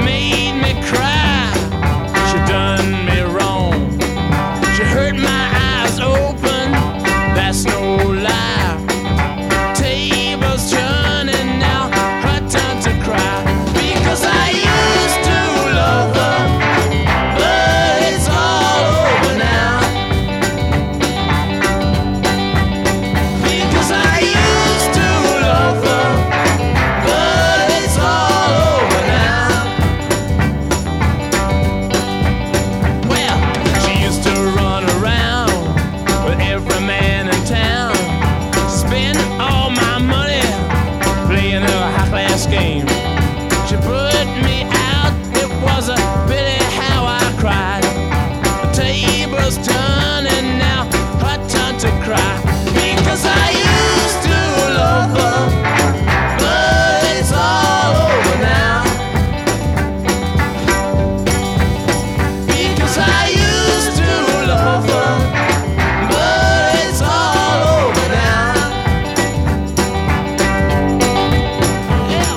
made me cry. She done me wrong. She hurt my eyes open. That's no lie. Tables turning now, her time to cry. Because I used to love her, but it's all over now. Because I used to love her, but it's all over now. Well, she used to run around with every man in town, spend all my money playing a high-class game. She put me out, it was a pity how I cried. The table's turning now, her turn to cry. Because I used to love her, but it's all over now. Because I used to love her, but it's all over now. Yeah.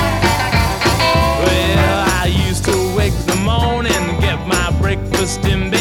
Well, I used to wake the morning, get my breakfast in bed.